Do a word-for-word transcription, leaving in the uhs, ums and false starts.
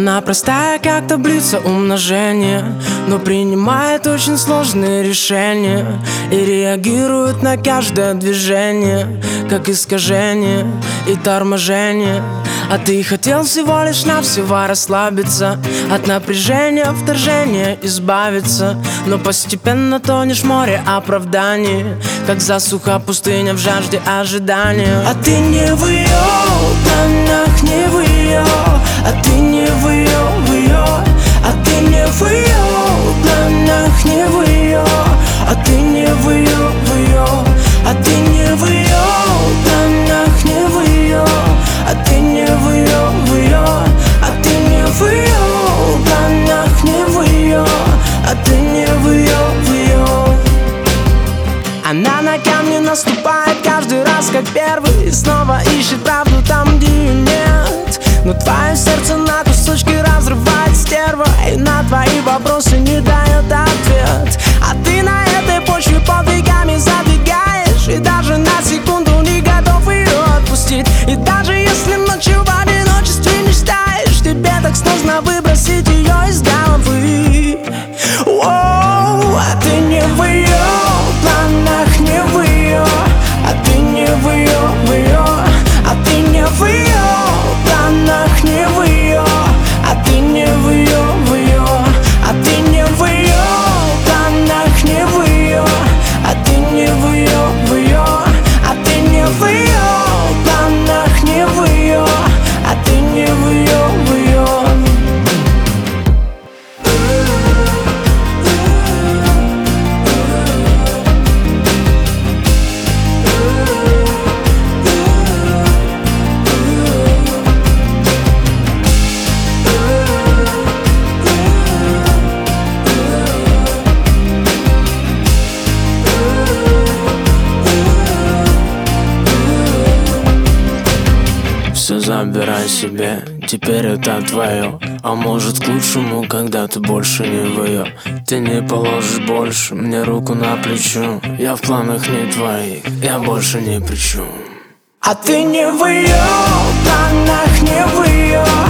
Она простая, как таблица умножения, но принимает очень сложные решения и реагирует на каждое движение, как искажение и торможение. А ты хотел всего лишь навсего расслабиться, от напряжения, вторжения избавиться, но постепенно тонешь в море оправданий, как засуха пустыня в жажде ожидания. А ты не в ее планах, не в ее, а ты не в ее, в ее, а ты не в ее планах, не в ее, а ты не в ее, в ее, а ты не в ее планах, не в ее, а ты не в ее, в ее, а ты не в ее планах, не в ее, а ты не в ее, в ее. Она на камни наступает каждый раз, как первый, и снова ищет правду там, где ее нет. Но твое сердце на кусочки разрывает стерва, и на твои вопросы не дает ответ. А ты на этой почве подвигами задвигаешь, и даже на секунду не готов ее отпустить. И даже если ночью в одиночестве мечтаешь, тебе так сложно выбросить ее из головы. Оу, а ты не в ее планах, не в ее, а ты не в ее, в ее, а ты не в ее планах, не в ее, а ты не в ее, в ее, а ты не в ее планах, не в ее, а ты не в ее, в ее, а ты не в ее планах, не в ее, а ты не в ее, в ее. Все забирай себе, теперь это твое. А может к лучшему, когда ты больше не в ее. Ты не положишь больше мне руку на плечо. Я в планах не твоих, я больше ни при чем. А ты не в ее планах, не в ее,